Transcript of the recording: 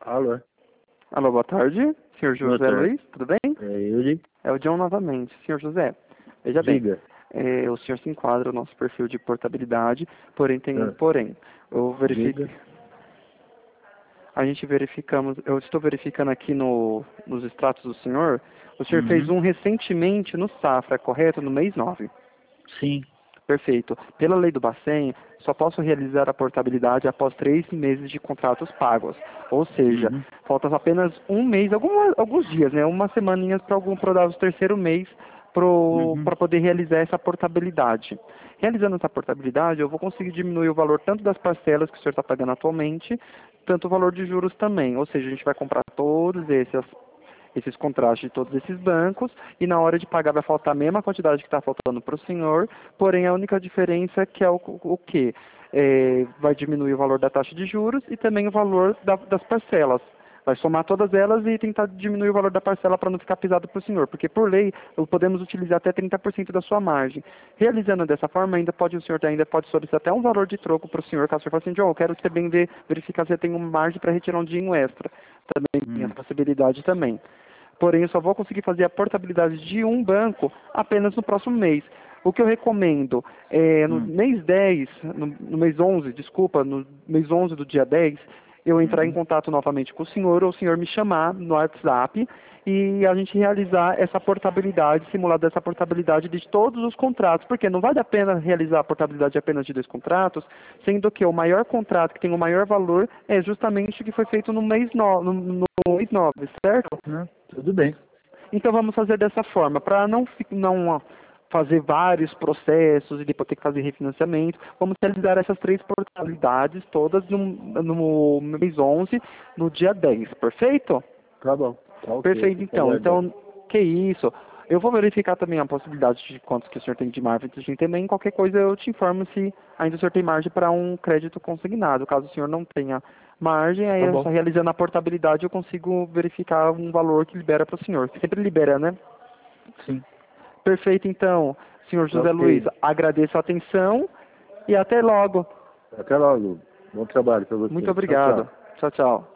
Alô? Alô, boa tarde. Senhor Boa José tarde. Luiz, tudo bem? É Yuri? É o John novamente. Senhor José, veja bem, Diga. o senhor se enquadra no nosso perfil de portabilidade, porém tem um Ah, porém. Eu verifiquei, diga. a gente verificamos, eu estou verificando aqui nos extratos do senhor, o senhor fez Uhum. um recentemente no Safra, correto? No mês 9. Sim. Perfeito. Pela lei do Bacen, só posso realizar a portabilidade após 3 meses de contratos pagos. Ou seja, Uhum. falta apenas um mês, alguns dias, né? Uma semaninha para dar o terceiro mês Uhum. para poder realizar essa portabilidade. Realizando essa portabilidade, eu vou conseguir diminuir o valor tanto das parcelas que o senhor está pagando atualmente, tanto o valor de juros também. Ou seja, a gente vai comprar todos esses contratos de todos esses bancos, e na hora de pagar vai faltar a mesma quantidade que está faltando para o senhor, porém a única diferença é que é o quê? Vai diminuir o valor da taxa de juros e também o valor das parcelas. Vai somar todas elas e tentar diminuir o valor da parcela para não ficar pesado para o senhor, porque por lei podemos utilizar até 30% da sua margem. Realizando dessa forma, o senhor ainda pode solicitar até um valor de troco para o senhor, caso o senhor fale assim, John, eu quero que você bem verificar se você tem uma margem para retirar um dinheiro extra. Também tem essa possibilidade também. Porém, eu só vou conseguir fazer a portabilidade de um banco apenas no próximo mês. O que eu recomendo é no mês 10, no mês 11, desculpa, no mês 11 do dia 10, eu entrar em Uhum. contato novamente com o senhor, ou o senhor me chamar no WhatsApp e a gente realizar essa portabilidade, simulada essa portabilidade de todos os contratos, porque não vale a pena realizar a portabilidade apenas de 2 contratos, sendo que o maior contrato que tem o maior valor é justamente o que foi feito no mês 9, no mês 9, certo? Tudo bem. Então vamos fazer dessa forma, para não fazer vários processos e depois ter que fazer refinanciamento, vamos realizar essas 3 portabilidades todas no mês 11, no dia 10, perfeito? Tá bom. Tá ok. Perfeito, Fica então. aguardando. Então, que isso. Eu vou verificar também a possibilidade de quantos que o senhor tem de margem também. Qualquer coisa eu te informo se ainda o senhor tem margem para um crédito consignado. Caso o senhor não tenha margem, aí Tá eu bom. só realizando a portabilidade eu consigo verificar um valor que libera para o senhor. Sempre libera, né? Sim. Perfeito, então. Senhor Tá José Luiz, ok. agradeço a atenção e até logo. Até logo. Bom trabalho pra Muito você. Tchau, obrigado. tchau. Tchau, tchau.